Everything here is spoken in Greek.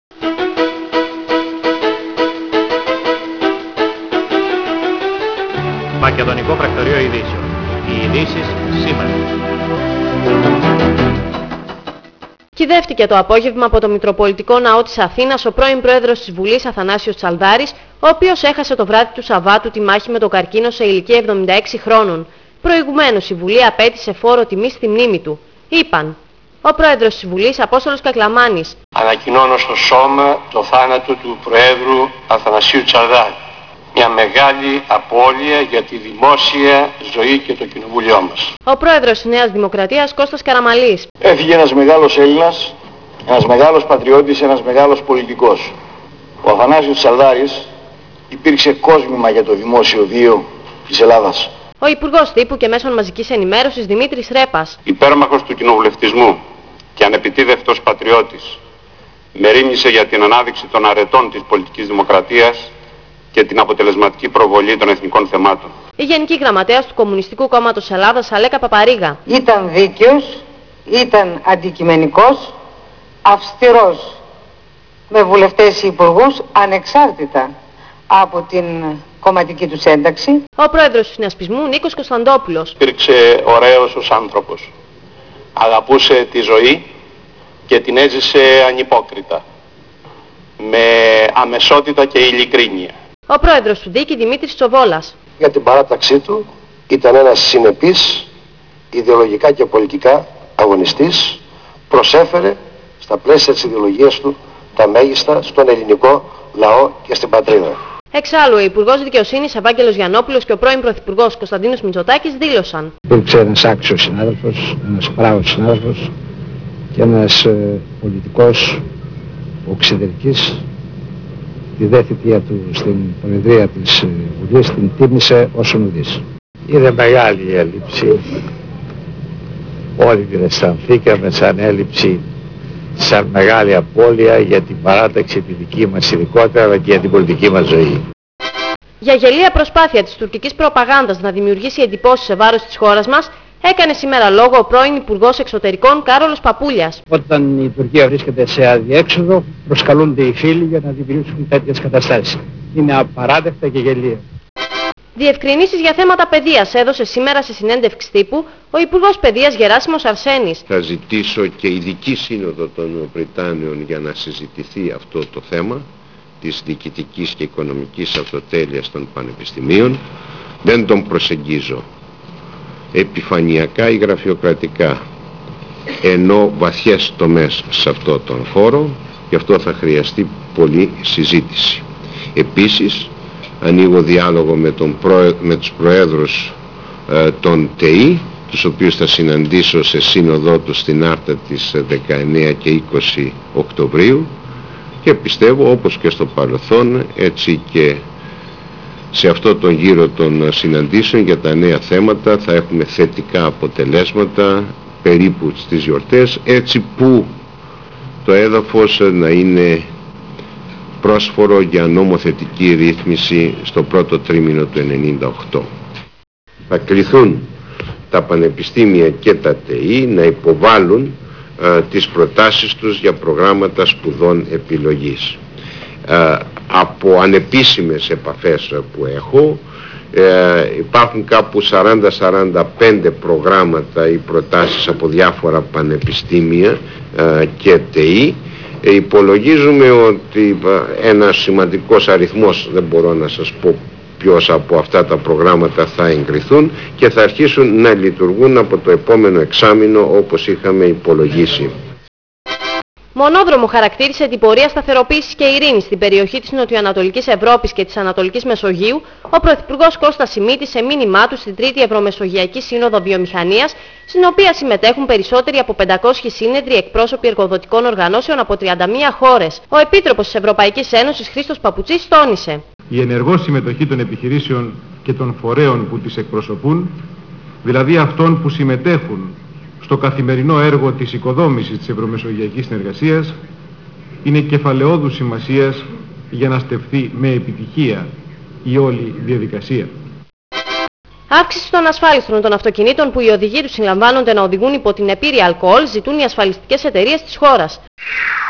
Μακεδονικό Πρακτορείο Ειδήσεων. Οι ειδήσεις σήμερα. Κυδεύτηκε το απόγευμα από το Μητροπολιτικό Ναό της Αθήνας ο πρώην Πρόεδρος της Βουλής Αθανάσιος Τσαλδάρης, ο οποίος έχασε το βράδυ του Σαββάτου τη μάχη με τον καρκίνο σε ηλικία 76 χρόνων. Προηγουμένως η Βουλή απέτησε φόρο τιμής στη μνήμη του. Είπαν. Ο Πρόεδρος της Βουλής, Απόστολος Κακλαμάνης. Ανακοινώνω στο σώμα το θάνατο του Προέδρου Αθανασίου Τσαλδάρη. Μια μεγάλη απώλεια για τη δημόσια ζωή και το κοινοβούλιο μας. Ο Πρόεδρος της Νέας Δημοκρατίας, Κώστας Καραμαλής. Έφυγε ένας μεγάλος Έλληνας, ένας μεγάλος πατριώτης, ένας μεγάλος πολιτικός. Ο Αθανάσιος Τσαλδάρης υπήρξε κόσμημα για το δημόσιο βίο της Ελλάδας. Ο Υπουργός Τύπου και Μέσων Μαζικής Ενημέρωσης Δημήτρης Ρέπας. Υπέρμαχος του κοινοβουλευτισμού και ανεπιτίδευτος πατριώτης, μερίμνησε για την ανάδειξη των αρετών της πολιτικής δημοκρατίας και την αποτελεσματική προβολή των εθνικών θεμάτων. Η Γενική Γραμματέας του Κομμουνιστικού Κόμματος Ελλάδας, Αλέκα Παπαρίγα. Ήταν δίκαιος, ήταν αντικειμενικός, αυστηρός με βουλευτές ή υπουργούς ανεξάρτητα από την κομματική τους ένταξη. Ο Πρόεδρος του Συνασπισμού, Νίκος Κωνσταντόπουλος. Υπήρξε ωραίος ως άνθρωπος. Αγαπούσε τη ζωή και την έζησε ανυπόκριτα, με αμεσότητα και ειλικρίνεια. Ο Πρόεδρος του Δίκη, Δημήτρης Τσοβόλας. Για την παράταξή του ήταν ένας συνεπής, ιδεολογικά και πολιτικά αγωνιστής, προσέφερε στα πλαίσια της ιδεολογίας του τα μέγιστα στον ελληνικό λαό και στην πατρίδα. Εξάλλου, ο Υπουργός Δικαιοσύνης Ευάγγελος Γιαννόπουλος και ο πρώην Πρωθυπουργός Κωνσταντίνος Μητσοτάκης δήλωσαν. Υπήρξε ένας άξιος συνάδελφος, ένας μπράβος συνάδελφος και ένας πολιτικός οξυδερκής. Τη δε θητεία του στην Προεδρία της Βουλής την τίμησε όσον ουδής. Είναι μεγάλη η έλλειψη. Όλοι την αισθανθήκαμε σαν έλλειψη, σαν μεγάλη απώλεια για την παράταξη τη δική μας ειδικότερα, αλλά και για την πολιτική μας ζωή. Για γελία προσπάθεια της τουρκικής προπαγάνδας να δημιουργήσει εντυπώσεις σε βάρος της χώρας μας, έκανε σήμερα λόγο ο πρώην Υπουργός Εξωτερικών Κάρολος Παπούλιας. Όταν η Τουρκία βρίσκεται σε αδιέξοδο, προσκαλούνται οι φίλοι για να δημιουργήσουν τέτοιες καταστάσεις. Είναι απαράδεκτα και γελία. Διευκρινήσεις για θέματα παιδείας έδωσε σήμερα σε συνέντευξη τύπου ο Υπουργός Παιδείας Γεράσιμος Αρσένης. Θα ζητήσω και ειδική σύνοδο των Βρυτάνιων για να συζητηθεί αυτό το θέμα της διοικητικής και οικονομικής αυτοτέλειας των πανεπιστημίων. Δεν τον προσεγγίζω επιφανειακά ή γραφειοκρατικά, ενώ βαθιές τομές σε αυτό τον χώρο, γι' αυτό θα χρειαστεί πολλή συζήτηση. Επίσης, ανοίγω διάλογο με τους προέδρους των ΤΕΗ, τους οποίους θα συναντήσω σε σύνοδό τους στην Άρτα της 19 και 20 Οκτωβρίου και πιστεύω, όπως και στο παρελθόν, έτσι και σε αυτό τον γύρο των συναντήσεων για τα νέα θέματα θα έχουμε θετικά αποτελέσματα περίπου στις γιορτές, έτσι που το έδαφος να είναι πρόσφορο για νομοθετική ρύθμιση στο πρώτο τρίμηνο του 1998. Θα κληθούν τα πανεπιστήμια και τα ΤΕΗ να υποβάλουν τις προτάσεις τους για προγράμματα σπουδών επιλογής. Από ανεπίσημες επαφές που έχω υπάρχουν κάπου 40-45 προγράμματα ή προτάσεις από διάφορα πανεπιστήμια και ΤΕΗ. Υπολογίζουμε ότι ένας σημαντικός αριθμός, δεν μπορώ να σας πω ποιος από αυτά τα προγράμματα θα εγκριθούν και θα αρχίσουν να λειτουργούν από το επόμενο εξάμηνο όπως είχαμε υπολογίσει. Μονόδρομο χαρακτήρισε την πορεία σταθεροποίησης και ειρήνης στην περιοχή της Νοτιοανατολικής Ευρώπης και της Ανατολικής Μεσογείου ο Πρωθυπουργός Κώστας Σιμίτης σε μήνυμά του στην Τρίτη Ευρωμεσογειακή Σύνοδο Βιομηχανίας, στην οποία συμμετέχουν περισσότεροι από 500 σύνεδροι εκπρόσωποι εργοδοτικών οργανώσεων από 31 χώρες. Ο Επίτροπος της Ευρωπαϊκής Ένωσης Χρήστος Παπουτσής τόνισε. Η ενεργό συμμετοχή των επιχειρήσεων και των φορέων που τις εκπροσωπούν, δηλαδή αυτών που συμμετέχουν στο καθημερινό έργο της οικοδόμησης της ευρωμεσογειακής συνεργασίας, είναι κεφαλαιόδους σημασίας για να στεφθεί με επιτυχία η όλη διαδικασία. Αύξηση των ασφάλιστρων των αυτοκινήτων που οι οδηγοί τους συλλαμβάνονται να οδηγούν υπό την επίρρεια αλκοόλ ζητούν οι ασφαλιστικές εταιρείες της χώρας.